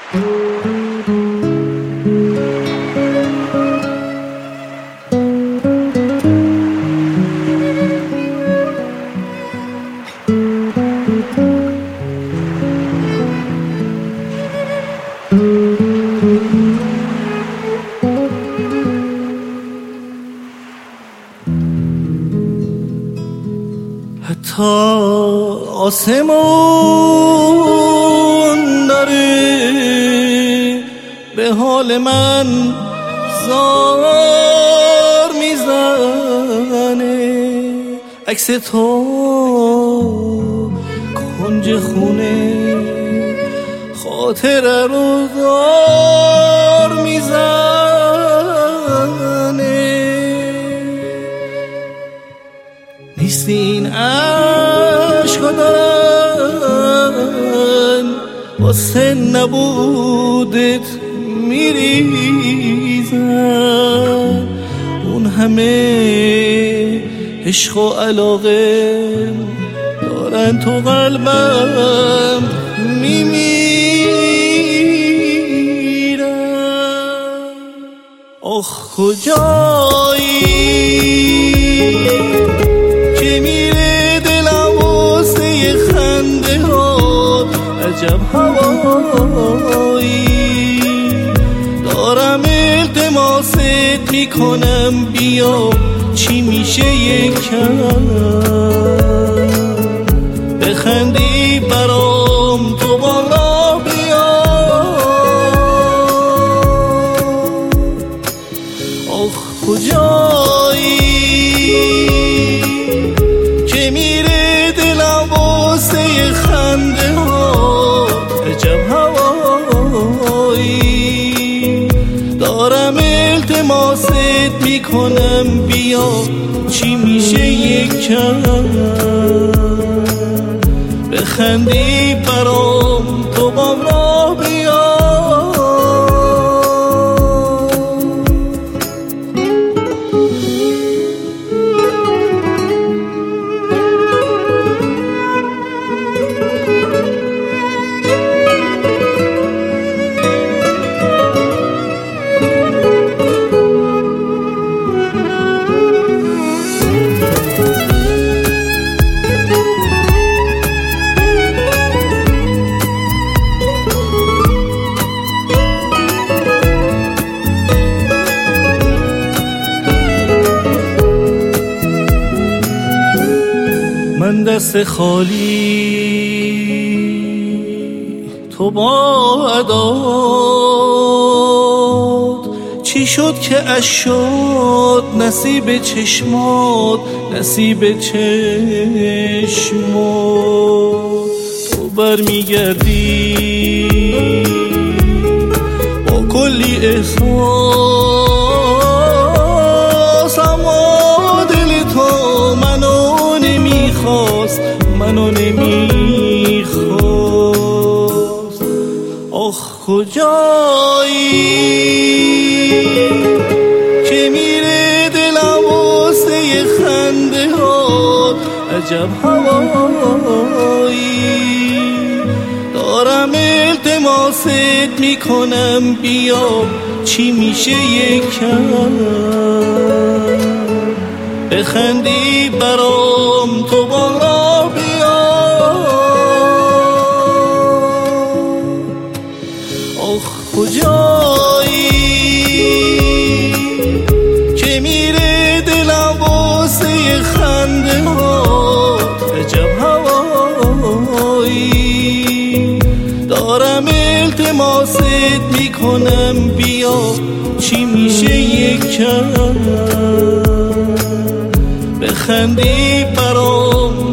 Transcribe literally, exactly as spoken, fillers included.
حتی آسمون داره به حال من زار میزنه، عکس تو کنج خونه خاطره رو دار میزنه. نیست این عشقا دارن واسه نبودت میریزن، اون همه عشق و علاقه دارن تو قلبم میمیرن. آخ کجایی که میره دلم واسه خنده ها، عجب هوایی دارم التماست میکنم بیا، چی میشه یکم بخندی برام تو با را بیا. آخ کجایی که میره دلم واسه خنده ها، عجب هوایی دارم التماست میکنم بیا، چی میشه یکم بخندی برام تو با را بیا. من دست خالی تو با عداد، چی شد که اش شد نصیب چشمات نصیب چشمات. تو برمیگردی با کلی احساس، اما دل تو منو نمیخواست منو نمیخواست. آخ کجایی که میره دلم واسه خنده ها، عجب هوایی دارم التماست میکنم بیا، چی میشه یکم بخندی برام تو با را بیا. آخ کجایی که میره دلم واسه خنده ها، عجب هوایی دارم التماست میکنم بیا، چی میشه یکم بخندی برام